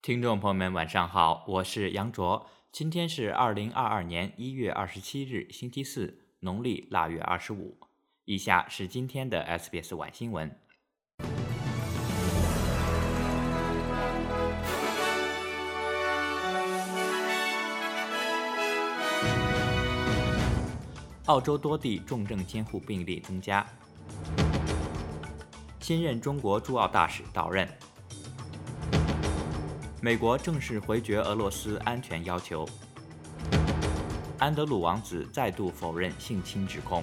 听众朋友们，晚上好，我是杨卓。今天是2022年1月27日，星期四，农历腊月25。以下是今天的 SBS 晚新闻。澳洲多地重症监护病例增加。新任中国驻澳大使到任。美国正式回绝俄罗斯安全要求。安德鲁王子再度否认性侵指控。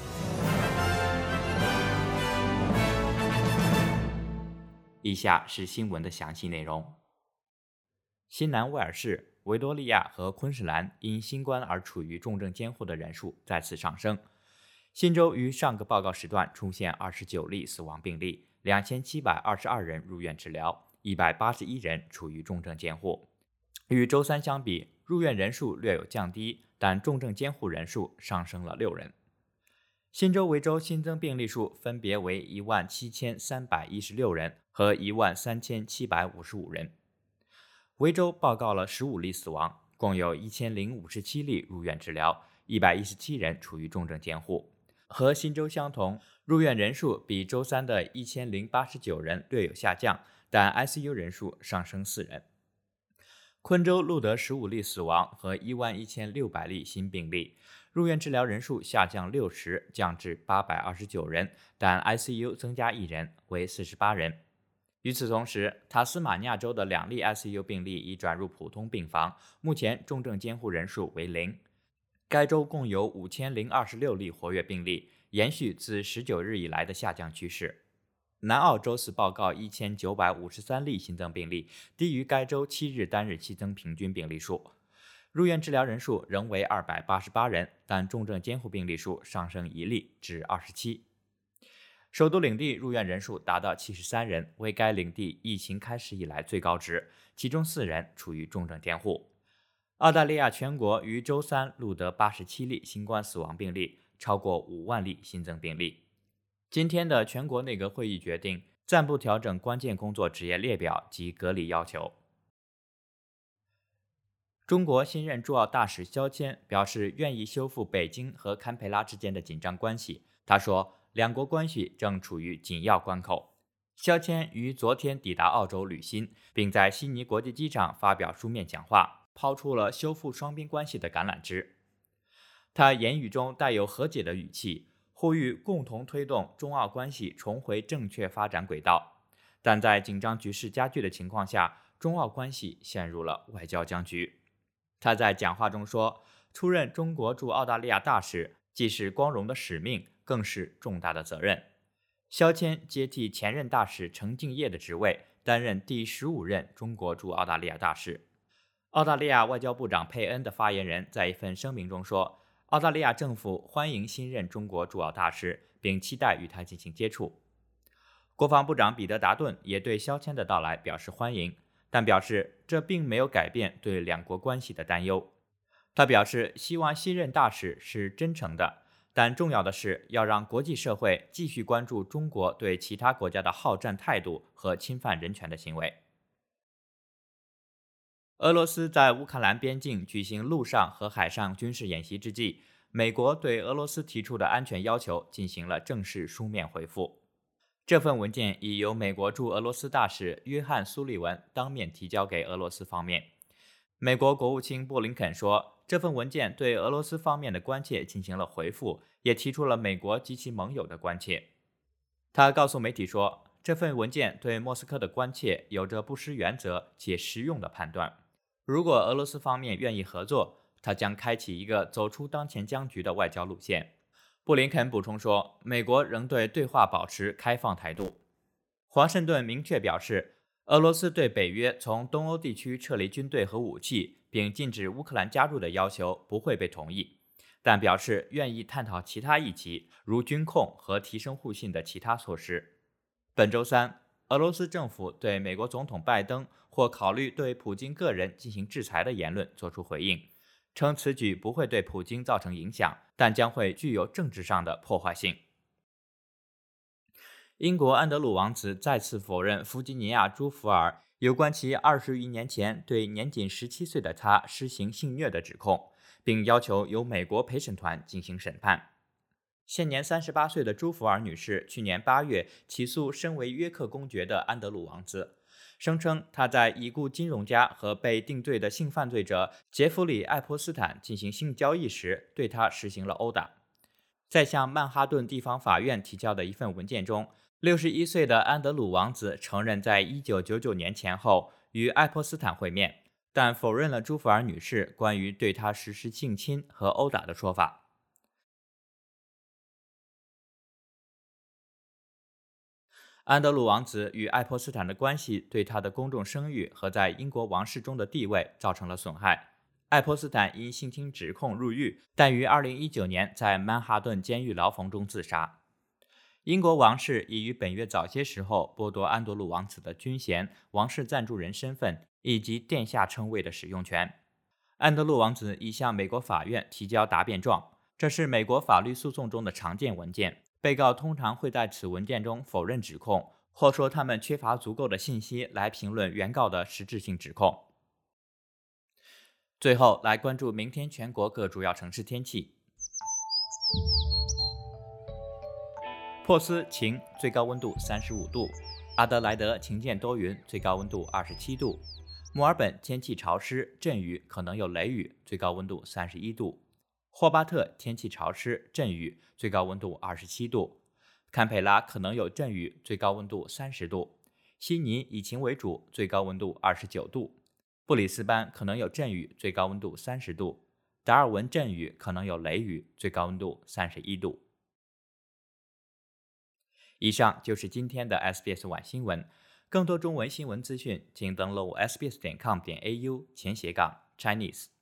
以下是新闻的详细内容。新南威尔士、维多利亚和昆士兰因新冠而处于重症监护的人数再次上升。新州于上个报告时段出现29例死亡病例，2722人入院治疗，181人处于重症监护。与周三相比，入院人数略有降低，但重症监护人数上升了6人。新州维州新增病例数分别为17316人和13755人。维州报告了15例死亡，共有1057例入院治疗，117人处于重症监护。和新州相同，入院人数比周三的1089人略有下降，但 ICU 人数上升4人。昆州录得15例死亡和11600例新病例，入院治疗人数下降60，降至829人，但 ICU 增加1人，为48人。与此同时，塔斯马尼亚州的2例 ICU 病例已转入普通病房，目前重症监护人数为0。该州共有5026例活跃病例，延续自19日以来的下降趋势。南澳周四报告1953例新增病例，低于该州7日单日新增平均病例数。入院治疗人数仍为288人，但重症监护病例数上升1例至27。首都领地入院人数达到73人，为该领地疫情开始以来最高值，其中4人处于重症监护。澳大利亚全国于周三录得87例新冠死亡病例，超过5万例新增病例。今天的全国内阁会议决定暂不调整关键工作职业列表及隔离要求。中国新任驻澳大使肖谦表示愿意修复北京和堪培拉之间的紧张关系。他说，两国关系正处于紧要关口。肖谦于昨天抵达澳洲履新，并在悉尼国际机场发表书面讲话，抛出了修复双边关系的橄榄枝。他言语中带有和解的语气，呼吁共同推动中澳关系重回正确发展轨道。但在紧张局势加剧的情况下，中澳关系陷入了外交僵局。他在讲话中说，出任中国驻澳大利亚大使既是光荣的使命，更是重大的责任。肖谦接替前任大使程敬业的职位，担任第15任中国驻澳大利亚大使。澳大利亚外交部长佩恩的发言人在一份声明中说，澳大利亚政府欢迎新任中国驻澳大使，并期待与他进行接触。国防部长彼得·达顿也对肖谦的到来表示欢迎，但表示这并没有改变对两国关系的担忧。他表示希望新任大使是真诚的，但重要的是要让国际社会继续关注中国对其他国家的好战态度和侵犯人权的行为。俄罗斯在乌克兰边境举行陆上和海上军事演习之际，美国对俄罗斯提出的安全要求进行了正式书面回复。这份文件已由美国驻俄罗斯大使约翰·苏利文当面提交给俄罗斯方面。美国国务卿布林肯说，这份文件对俄罗斯方面的关切进行了回复，也提出了美国及其盟友的关切。他告诉媒体说，这份文件对莫斯科的关切有着不失原则且实用的判断。如果俄罗斯方面愿意合作，他将开启一个走出当前僵局的外交路线。布林肯补充说，美国仍对对话保持开放态度。华盛顿明确表示，俄罗斯对北约从东欧地区撤离军队和武器，并禁止乌克兰加入的要求不会被同意，但表示愿意探讨其他议题，如军控和提升互信的其他措施。本周三，俄罗斯政府对美国总统拜登或考虑对普京个人进行制裁的言论作出回应，称此举不会对普京造成影响，但将会具有政治上的破坏性。英国安德鲁王子再次否认弗吉尼亚州福尔有关其20余年前对年仅17岁的他施行性虐的指控，并要求由美国陪审团进行审判。现年38岁的朱福尔女士去年8月起诉身为约克公爵的安德鲁王子，声称他在已故金融家和被定罪的性犯罪者杰弗里·爱泼斯坦进行性交易时对他实行了殴打。在向曼哈顿地方法院提交的一份文件中，61岁的安德鲁王子承认在1999年前后与爱泼斯坦会面，但否认了朱福尔女士关于对他实施性侵和殴打的说法。安德鲁王子与爱泼斯坦的关系对他的公众声誉和在英国王室中的地位造成了损害。爱泼斯坦因性侵指控入狱，但于2019年在曼哈顿监狱牢房中自杀。英国王室已于本月早些时候剥夺安德鲁王子的军衔、王室赞助人身份以及殿下称谓的使用权。安德鲁王子已向美国法院提交答辩状，这是美国法律诉讼中的常见文件。被告通常会在此文件中否认指控，或说他们缺乏足够的信息来评论原告的实质性指控。最后来关注明天全国各主要城市天气。珀斯晴，最高温度35度；阿德莱德晴间多云，最高温度27度；墨尔本天气潮湿，阵雨，可能有雷雨，最高温度31度；霍巴特天气潮湿，阵雨，最高温度27度；堪培拉可能有阵雨，最高温度30度；悉尼以晴为主，最高温度29度；布里斯班可能有阵雨，最高温度30度；达尔文阵雨，可能有雷雨，最高温度31度。以上就是今天的 SBS 晚新闻。更多中文新闻资讯，请登录 sbs.com.au/Chinese。